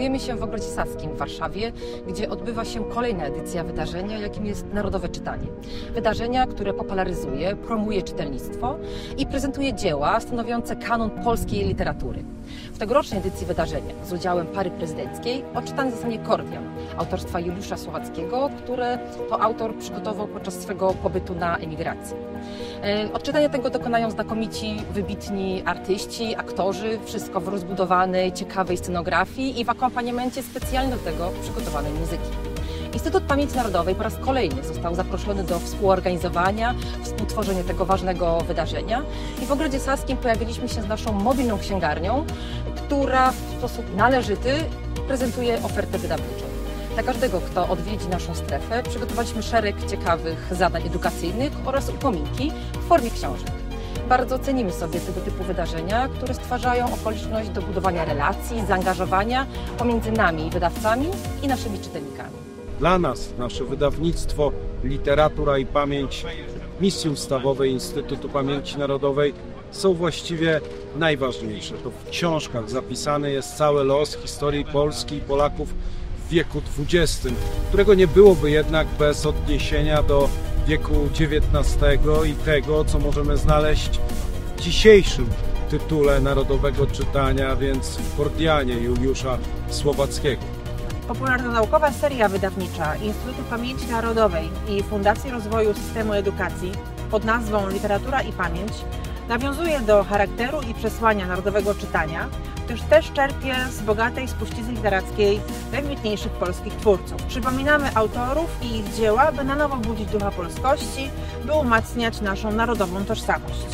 Znajdujemy się w Ogrodzie Saskim w Warszawie, gdzie odbywa się kolejna edycja wydarzenia, jakim jest Narodowe Czytanie. Wydarzenia, które popularyzuje, promuje czytelnictwo i prezentuje dzieła stanowiące kanon polskiej literatury. W tegorocznej edycji wydarzenia z udziałem pary prezydenckiej odczytany zostanie Kordian autorstwa Juliusza Słowackiego, które to autor przygotował podczas swego pobytu na emigracji. Odczytania tego dokonają znakomici, wybitni artyści, aktorzy, wszystko w rozbudowanej, ciekawej scenografii i w akompaniamencie specjalnie do tego przygotowanej muzyki. Instytut Pamięci Narodowej po raz kolejny został zaproszony do współorganizowania, współtworzenia tego ważnego wydarzenia i w Ogrodzie Saskim pojawiliśmy się z naszą mobilną księgarnią, która w sposób należyty prezentuje ofertę wydawniczą. Dla każdego, kto odwiedzi naszą strefę, przygotowaliśmy szereg ciekawych zadań edukacyjnych oraz upominki w formie książek. Bardzo cenimy sobie tego typu wydarzenia, które stwarzają okoliczność do budowania relacji, zaangażowania pomiędzy nami, wydawcami i naszymi czytelnikami. Dla nas, nasze wydawnictwo Literatura i Pamięć misji ustawowej Instytutu Pamięci Narodowej są właściwie najważniejsze. To w książkach zapisany jest cały los historii Polski i Polaków w wieku XX, którego nie byłoby jednak bez odniesienia do wieku XIX i tego, co możemy znaleźć w dzisiejszym tytule Narodowego Czytania, więc w Kordianie Juliusza Słowackiego. Popularno-naukowa seria wydawnicza Instytutu Pamięci Narodowej i Fundacji Rozwoju Systemu Edukacji pod nazwą Literatura i Pamięć nawiązuje do charakteru i przesłania narodowego czytania, gdyż też czerpie z bogatej spuścizny literackiej najwybitniejszych polskich twórców. Przypominamy autorów i ich dzieła, by na nowo budzić ducha polskości, by umacniać naszą narodową tożsamość.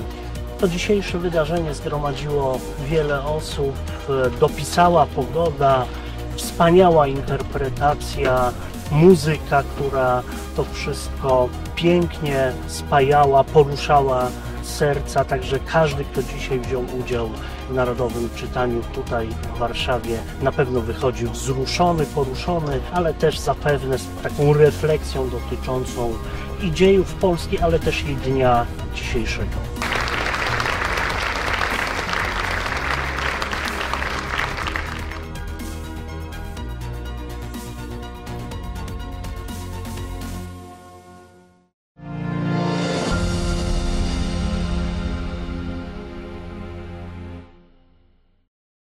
To dzisiejsze wydarzenie zgromadziło wiele osób, dopisała pogoda, wspaniała interpretacja, muzyka, która to wszystko pięknie spajała, poruszała serca, także każdy, kto dzisiaj wziął udział w Narodowym Czytaniu tutaj w Warszawie, na pewno wychodził wzruszony, poruszony, ale też zapewne z taką refleksją dotyczącą i dziejów Polski, ale też i dnia dzisiejszego.